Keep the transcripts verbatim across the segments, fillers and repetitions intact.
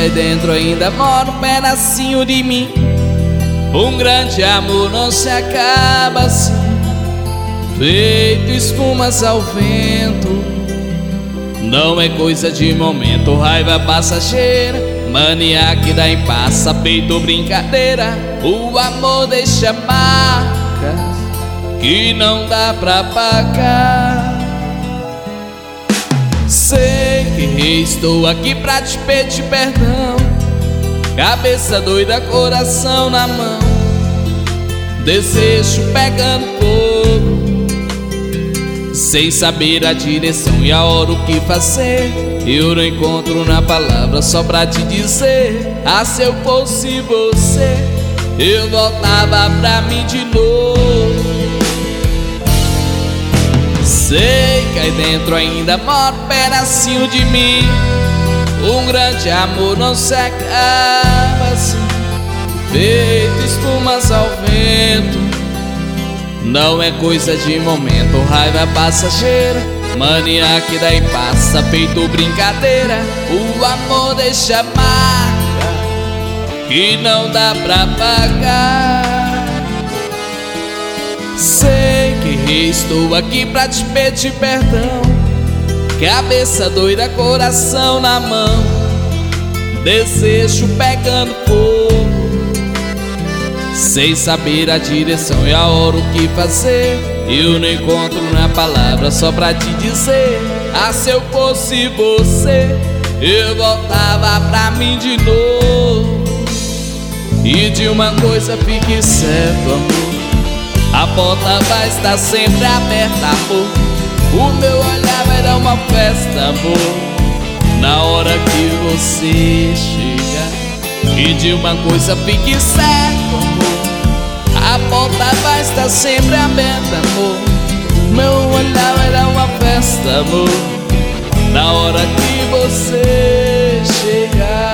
aí dentro ainda mora um pedacinho de mim. Um grande amor não se acaba assim, feito espumas ao vento. Não é coisa de momento, raiva passageira, mania que dá em passa, peito brincadeira. O amor deixa marcas que não dá pra pagar. Sei que estou aqui pra te pedir perdão, cabeça doida, coração na mão, desejo pegando fogo, sem saber a direção e a hora o que fazer. Eu não encontro na palavra só pra te dizer: ah, se eu fosse você, eu voltava pra mim de novo. Sei que aí dentro ainda mora um pedacinho de mim. Um grande amor não se acaba assim, feito espumas ao vento. Não é coisa de momento, raiva passageira, mania que dá e passa, peito brincadeira. O amor deixa marca que não dá pra pagar. Sei que estou aqui pra te pedir perdão, cabeça doida, coração na mão, desejo pegando fogo, sem saber a direção e a hora o que fazer. Eu não encontro na palavra só pra te dizer: ah, se eu fosse você, eu voltava pra mim de novo. E de uma coisa fique certo, amor, a porta vai estar sempre aberta, amor. O meu olhar vai dar uma festa, amor, na hora que você chegar. E de uma coisa fique certo, amor, a porta vai estar sempre aberta, amor. Meu olhar vai dar uma festa, amor, na hora que você chegar.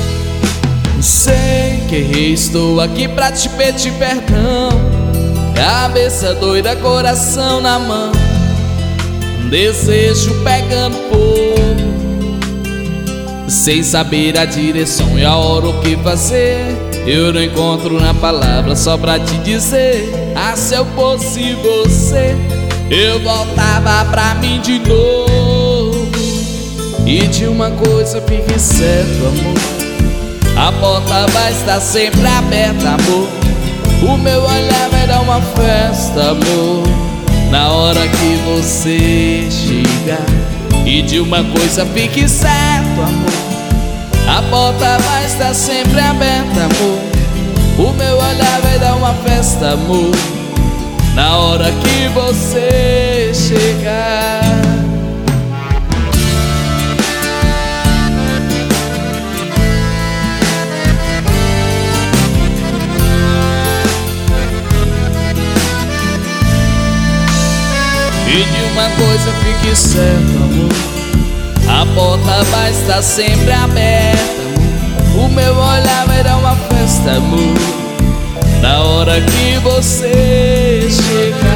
Sei que estou aqui pra te pedir perdão, cabeça doida, coração na mão, desejo pegando fogo, sem saber a direção e a hora o que fazer. Eu não encontro na palavra só pra te dizer: ah, se eu fosse você, eu voltava pra mim de novo. E de uma coisa fique certo, amor, a porta vai estar sempre aberta, amor. O meu olhar vai dar uma festa, amor, na hora que você chegar. E de uma coisa fique certo, amor, a porta vai estar sempre aberta, amor. O meu olhar vai dar uma festa, amor, na hora que você chegar. E de uma coisa fique certo, amor, a porta vai estar sempre aberta, amor. O meu olhar vai dar uma festa, amor, na hora que você chegar.